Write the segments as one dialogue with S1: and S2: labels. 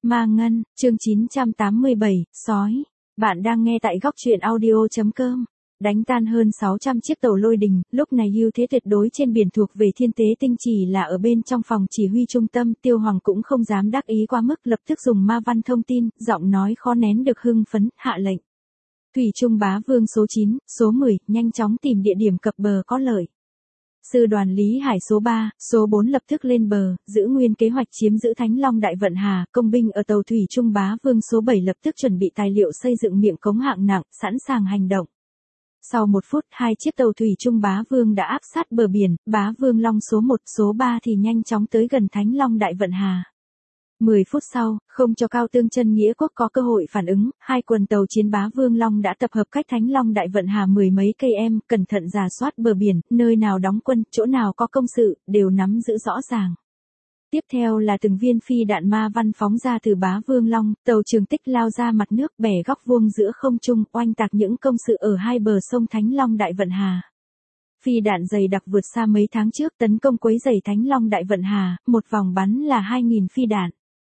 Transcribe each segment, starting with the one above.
S1: Ma Ngân, chương 987, sói. Bạn đang nghe tại góc truyện audio.com. Đánh tan hơn 600 chiếc tàu lôi đình, lúc này ưu thế tuyệt đối trên biển thuộc về Thiên Tế Tinh chỉ là ở bên trong phòng chỉ huy trung tâm. Tiêu Hoàng cũng không dám đắc ý quá mức, lập tức dùng ma văn thông tin, giọng nói khó nén được hưng phấn, hạ lệnh. Thủy Trung Bá Vương số 9, số 10, nhanh chóng tìm địa điểm cập bờ có lợi. Sư đoàn Lý Hải số 3, số 4 lập tức lên bờ, giữ nguyên kế hoạch chiếm giữ Thánh Long Đại Vận Hà. Công binh ở tàu Thủy Trung Bá Vương số 7 lập tức chuẩn bị tài liệu xây dựng miệng cống hạng nặng, sẵn sàng hành động. Sau 1 phút, 2 chiếc tàu Thủy Trung Bá Vương đã áp sát bờ biển. Bá Vương Long số 1, số 3 thì nhanh chóng tới gần Thánh Long Đại Vận Hà. 10 phút sau, không cho Cao Tương Chân Nghĩa Quốc có cơ hội phản ứng, 2 quần tàu chiến Bá Vương Long đã tập hợp cách Thánh Long Đại Vận Hà 10 mấy cây em, cẩn thận rà soát bờ biển, nơi nào đóng quân, chỗ nào có công sự, đều nắm giữ rõ ràng. Tiếp theo là từng viên phi đạn ma văn phóng ra từ Bá Vương Long, tàu Trường Tích lao ra mặt nước, bẻ góc vuông giữa không trung, oanh tạc những công sự ở hai bờ sông Thánh Long Đại Vận Hà. Phi đạn dày đặc vượt xa mấy tháng trước, tấn công quấy rầy Thánh Long Đại Vận Hà, một vòng bắn là 2.000 phi đạn.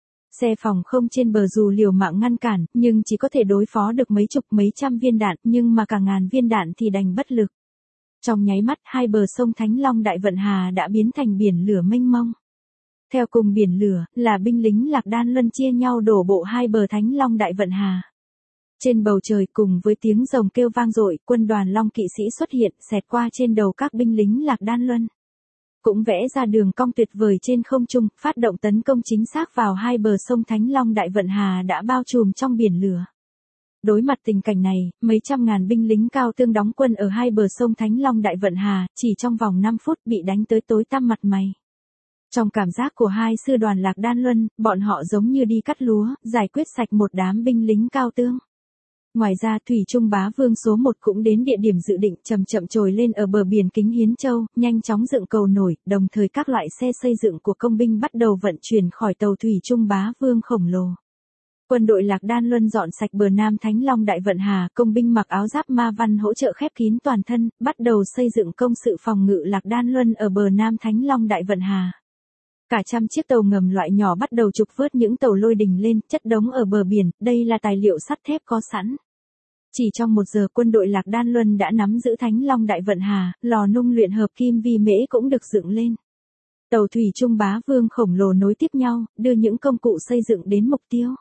S1: Xe phòng không trên bờ dù liều mạng ngăn cản, nhưng chỉ có thể đối phó được mấy chục mấy trăm viên đạn, nhưng mà cả ngàn viên đạn thì đành bất lực. Trong nháy mắt, hai bờ sông Thánh Long Đại Vận Hà đã biến thành biển lửa mênh mông. Theo cùng biển lửa, là binh lính Lạc Đan Luân chia nhau đổ bộ hai bờ Thánh Long Đại Vận Hà. Trên bầu trời cùng với tiếng rồng kêu vang dội, quân đoàn Long kỵ sĩ xuất hiện, xẹt qua trên đầu các binh lính Lạc Đan Luân. Cũng vẽ ra đường cong tuyệt vời trên không trung, phát động tấn công chính xác vào hai bờ sông Thánh Long Đại Vận Hà đã bao trùm trong biển lửa. Đối mặt tình cảnh này, mấy trăm ngàn binh lính Cao Tương đóng quân ở hai bờ sông Thánh Long Đại Vận Hà, chỉ trong vòng 5 phút bị đánh tới tối tăm mặt mày. Trong cảm giác của hai sư đoàn Lạc Đan Luân, bọn họ giống như đi cắt lúa, giải quyết sạch một đám binh lính Cao Tương. Ngoài ra Thủy Trung Bá Vương số 1 cũng đến địa điểm dự định, chậm chậm trồi lên ở bờ biển Kính Hiến Châu, nhanh chóng dựng cầu nổi, đồng thời các loại xe xây dựng của công binh bắt đầu vận chuyển khỏi tàu Thủy Trung Bá Vương khổng lồ. Quân đội Lạc Đan Luân dọn sạch bờ Nam Thánh Long Đại Vận Hà, công binh mặc áo giáp ma văn hỗ trợ khép kín toàn thân, bắt đầu xây dựng công sự phòng ngự Lạc Đan Luân ở bờ Nam Thánh Long Đại Vận Hà. Cả trăm chiếc tàu ngầm loại nhỏ bắt đầu trục vớt những tàu lôi đình lên, chất đống ở bờ biển, đây là tài liệu sắt thép có sẵn. Chỉ trong 1 giờ quân đội Lạc Đan Luân đã nắm giữ Thánh Long Đại Vận Hà, lò nung luyện hợp kim vi mễ cũng được dựng lên. Tàu Thủy Trung Bá Vương khổng lồ nối tiếp nhau, đưa những công cụ xây dựng đến mục tiêu.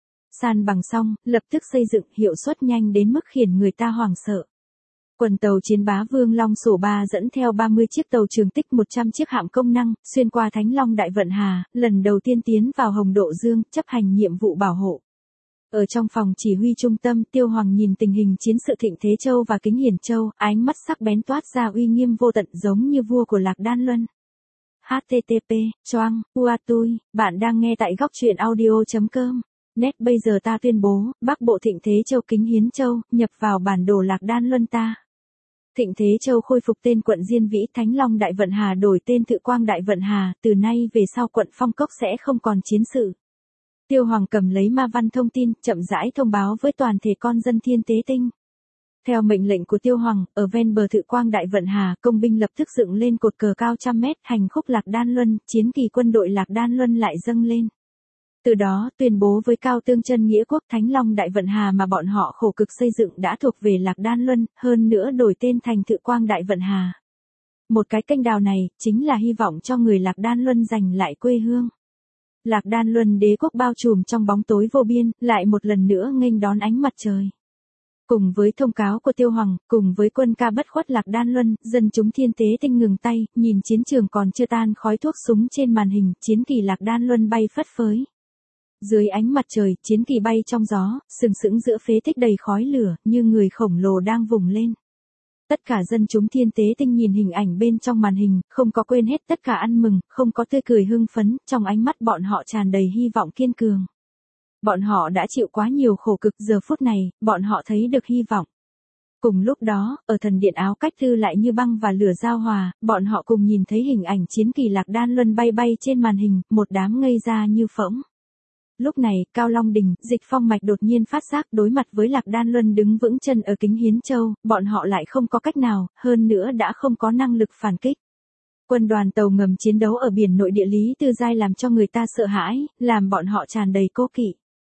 S1: San bằng xong, lập tức xây dựng, hiệu suất nhanh đến mức khiến người ta hoảng sợ. Quần tàu chiến Bá Vương Long sổ 3 dẫn theo 30 chiếc tàu Trường Tích 100 chiếc hạm công năng, xuyên qua Thánh Long Đại Vận Hà, lần đầu tiên tiến vào Hồng Độ Dương, chấp hành nhiệm vụ bảo hộ. Ở trong phòng chỉ huy trung tâm, Tiêu Hoàng nhìn tình hình chiến sự Thịnh Thế Châu và Kính Hiển Châu, ánh mắt sắc bén toát ra uy nghiêm vô tận giống như vua của Lạc Đan Luân. http choang uatui, bạn đang nghe tại góc truyện audio.com. Net bây giờ ta tuyên bố, Bắc Bộ Thịnh Thế Châu Kính Hiến Châu, nhập vào bản đồ Lạc Đan Luân ta. Thịnh Thế Châu khôi phục tên quận Diên Vĩ, Thánh Long Đại Vận Hà đổi tên Thự Quang Đại Vận Hà, từ nay về sau quận Phong Cốc sẽ không còn chiến sự. Tiêu Hoàng cầm lấy ma văn thông tin, chậm rãi thông báo với toàn thể con dân Thiên Tế Tinh. Theo mệnh lệnh của Tiêu Hoàng, ở ven bờ Thự Quang Đại Vận Hà, công binh lập tức dựng lên cột cờ cao trăm mét, hành khúc Lạc Đan Luân, chiến kỳ quân đội Lạc Đan Luân lại dâng lên. Từ đó, tuyên bố với Cao Tương Chân Nghĩa Quốc Thánh Long Đại Vận Hà mà bọn họ khổ cực xây dựng đã thuộc về Lạc Đan Luân, hơn nữa đổi tên thành Thự Quang Đại Vận Hà. Một cái kênh đào này, chính là hy vọng cho người Lạc Đan Luân giành lại quê hương. Lạc Đan Luân đế quốc bao trùm trong bóng tối vô biên, lại một lần nữa nghênh đón ánh mặt trời. Cùng với thông cáo của Tiêu Hoàng, cùng với quân ca bất khuất Lạc Đan Luân, dân chúng Thiên Tế Tinh ngừng tay, nhìn chiến trường còn chưa tan khói thuốc súng trên màn hình, chiến kỳ Lạc Đan Luân bay phất phới. Dưới ánh mặt trời, chiến kỳ bay trong gió, sừng sững giữa phế tích đầy khói lửa, như người khổng lồ đang vùng lên. Tất cả dân chúng Thiên Tế Tinh nhìn hình ảnh bên trong màn hình, không có quên hết tất cả ăn mừng, không có tươi cười hưng phấn, trong ánh mắt bọn họ tràn đầy hy vọng kiên cường. Bọn họ đã chịu quá nhiều khổ cực, giờ phút này, bọn họ thấy được hy vọng. Cùng lúc đó, ở thần điện áo cách thư lại như băng và lửa giao hòa, bọn họ cùng nhìn thấy hình ảnh chiến kỳ Lạc Đan Luân bay bay trên màn hình, một đám ngây ra như phỗng. Lúc này, Cao Long Đình, Dịch Phong Mạch đột nhiên phát giác đối mặt với Lạc Đan Luân đứng vững chân ở Kính Hiến Châu, bọn họ lại không có cách nào, hơn nữa đã không có năng lực phản kích. Quân đoàn tàu ngầm chiến đấu ở biển nội địa Lý Tư Giai làm cho người ta sợ hãi, làm bọn họ tràn đầy cố kỵ.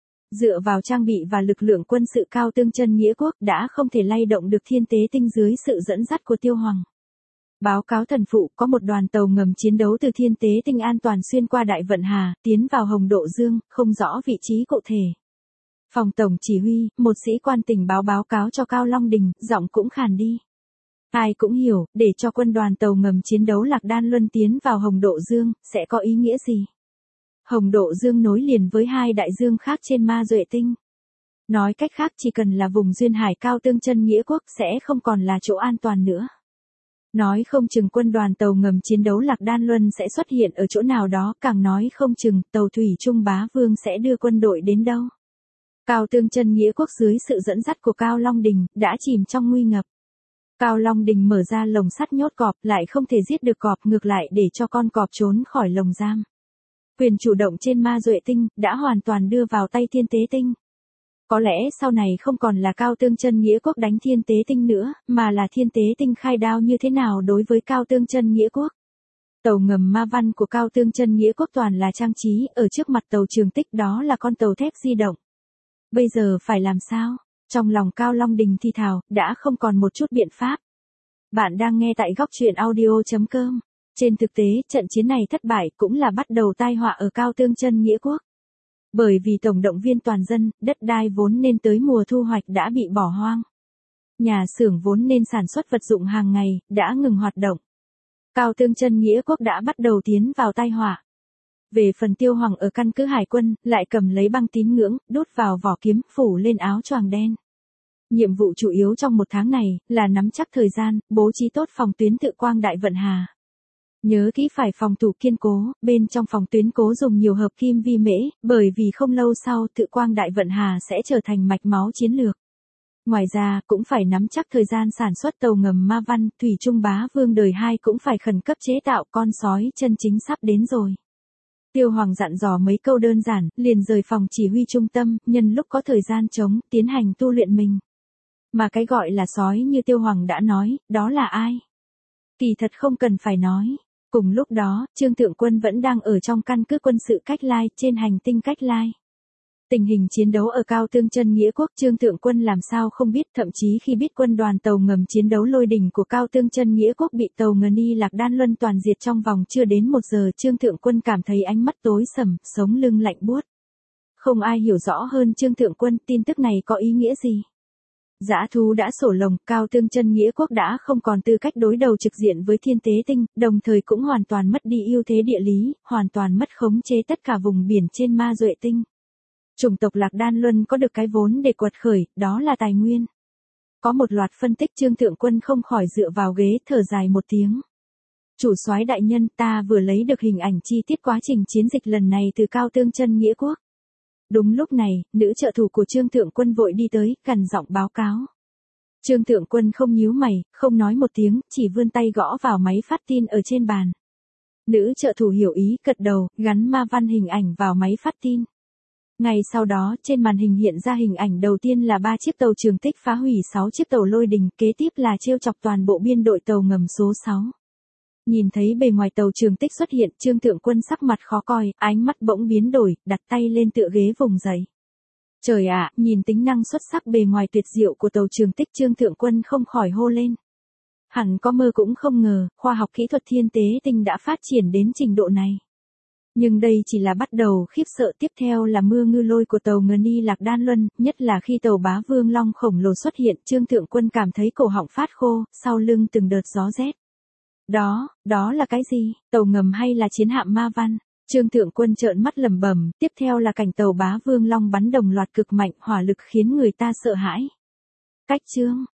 S1: Dựa vào trang bị và lực lượng quân sự cao tương chân nghĩa quốc đã không thể lay động được Thiên Tế Tinh dưới sự dẫn dắt của Tiêu Hoàng. Báo cáo thần phụ, có một đoàn tàu ngầm chiến đấu từ Thiên Tế Tinh an toàn xuyên qua Đại Vận Hà, tiến vào Hồng Độ Dương, không rõ vị trí cụ thể. Phòng tổng chỉ huy, một sĩ quan tình báo cáo cho Cao Long Đình, giọng cũng khàn đi. Ai cũng hiểu, để cho quân đoàn tàu ngầm chiến đấu Lạc Đan Luân tiến vào Hồng Độ Dương, sẽ có ý nghĩa gì? Hồng Độ Dương nối liền với hai đại dương khác trên Ma Duệ Tinh. Nói cách khác chỉ cần là vùng duyên hải cao tương chân nghĩa quốc sẽ không còn là chỗ an toàn nữa. Nói không chừng quân đoàn tàu ngầm chiến đấu Lạc Đan Luân sẽ xuất hiện ở chỗ nào đó, càng nói không chừng tàu thủy Trung Bá Vương sẽ đưa quân đội đến đâu. Cao tương chân nghĩa quốc dưới sự dẫn dắt của Cao Long Đình, đã chìm trong nguy ngập. Cao Long Đình mở ra lồng sắt nhốt cọp, lại không thể giết được cọp, ngược lại để cho con cọp trốn khỏi lồng giam. Quyền chủ động trên Ma Duệ Tinh, đã hoàn toàn đưa vào tay Thiên Tế Tinh. Có lẽ sau này không còn là Cao Tương Chân Nghĩa Quốc đánh Thiên Tế Tinh nữa, mà là Thiên Tế Tinh khai đao như thế nào đối với Cao Tương Chân Nghĩa Quốc. Tàu ngầm Ma Văn của Cao Tương Chân Nghĩa Quốc toàn là trang trí, ở trước mặt tàu Trường Tích đó là con tàu thép di động. Bây giờ phải làm sao? Trong lòng Cao Long Đình thì thào, đã không còn một chút biện pháp. Bạn đang nghe tại góc truyện audio.com. Trên thực tế, trận chiến này thất bại cũng là bắt đầu tai họa ở Cao Tương Chân Nghĩa Quốc. Bởi vì tổng động viên toàn dân, đất đai vốn nên tới mùa thu hoạch đã bị bỏ hoang. Nhà xưởng vốn nên sản xuất vật dụng hàng ngày, đã ngừng hoạt động. Cao Tương Chân Nghĩa Quốc đã bắt đầu tiến vào tai họa. Về phần Tiêu Hoàng ở căn cứ hải quân, lại cầm lấy băng tín ngưỡng, đốt vào vỏ kiếm, phủ lên áo choàng đen. Nhiệm vụ chủ yếu trong một tháng này, là nắm chắc thời gian, bố trí tốt phòng tuyến tự quang Đại Vận Hà. Nhớ kỹ phải phòng thủ kiên cố, bên trong phòng tuyến cố dùng nhiều hợp kim vi mễ, bởi vì không lâu sau tự quang Đại Vận Hà sẽ trở thành mạch máu chiến lược. Ngoài ra, cũng phải nắm chắc thời gian sản xuất tàu ngầm Ma Văn, Thủy Trung Bá Vương đời 2 cũng phải khẩn cấp chế tạo, con sói chân chính sắp đến rồi. Tiêu Hoàng dặn dò mấy câu đơn giản, liền rời phòng chỉ huy trung tâm, nhân lúc có thời gian trống, tiến hành tu luyện mình. Mà cái gọi là sói như Tiêu Hoàng đã nói, đó là ai? Kỳ thật không cần phải nói. Cùng lúc đó, Trương Thượng Quân vẫn đang ở trong căn cứ quân sự Cách Lai, trên hành tinh Cách Lai. Tình hình chiến đấu ở Cao Tương Chân Nghĩa Quốc Trương Thượng Quân làm sao không biết, thậm chí khi biết quân đoàn tàu ngầm chiến đấu Lôi Đình của Cao Tương Chân Nghĩa Quốc bị tàu Ngân Lạc Đan Luân toàn diệt trong vòng chưa đến 1 giờ, Trương Thượng Quân cảm thấy ánh mắt tối sầm, sống lưng lạnh buốt. Không ai hiểu rõ hơn Trương Thượng Quân tin tức này có ý nghĩa gì. Dã thú đã sổ lồng, Cao Tương Chân Nghĩa Quốc đã không còn tư cách đối đầu trực diện với Thiên Tế Tinh, đồng thời cũng hoàn toàn mất đi ưu thế địa lý, hoàn toàn mất khống chế tất cả vùng biển trên Ma Duệ Tinh. Chủng tộc Lạc Đan Luân có được cái vốn để quật khởi, đó là tài nguyên. Có một loạt phân tích, Trương Thượng Quân không khỏi dựa vào ghế thở dài một tiếng. Chủ soái đại nhân, ta vừa lấy được hình ảnh chi tiết quá trình chiến dịch lần này từ Cao Tương Chân Nghĩa Quốc. Đúng lúc này, nữ trợ thủ của Trương Thượng Quân vội đi tới, gằn giọng báo cáo. Trương Thượng Quân không nhíu mày, không nói một tiếng, chỉ vươn tay gõ vào máy phát tin ở trên bàn. Nữ trợ thủ hiểu ý, gật đầu, gắn Ma Văn hình ảnh vào máy phát tin. Ngay sau đó, trên màn hình hiện ra hình ảnh đầu tiên là 3 chiếc tàu Trường Tích phá hủy 6 chiếc tàu Lôi Đình, kế tiếp là trêu chọc toàn bộ biên đội tàu ngầm số 6. Nhìn thấy bề ngoài tàu Trường Tích xuất hiện, Trương Thượng Quân sắc mặt khó coi, ánh mắt bỗng biến đổi, đặt tay lên tựa ghế vùng dậy. Trời ạ, nhìn tính năng xuất sắc bề ngoài tuyệt diệu của tàu Trường Tích, Trương Thượng Quân không khỏi hô lên. Hẳn có mơ cũng không ngờ, khoa học kỹ thuật Thiên Tế Tinh đã phát triển đến trình độ này. Nhưng đây chỉ là bắt đầu, khiếp sợ tiếp theo là mưa ngư lôi của tàu Ngân Lạc Đan Luân, nhất là khi tàu Bá Vương Long khổng lồ xuất hiện, Trương Thượng Quân cảm thấy cổ họng phát khô, sau lưng từng đợt gió rét. Đó là cái gì? Tàu ngầm hay là chiến hạm Ma Văn? Trương Thượng Quân trợn mắt lẩm bẩm, tiếp theo là cảnh tàu Bá Vương Long bắn đồng loạt cực mạnh, hỏa lực khiến người ta sợ hãi. Cách chương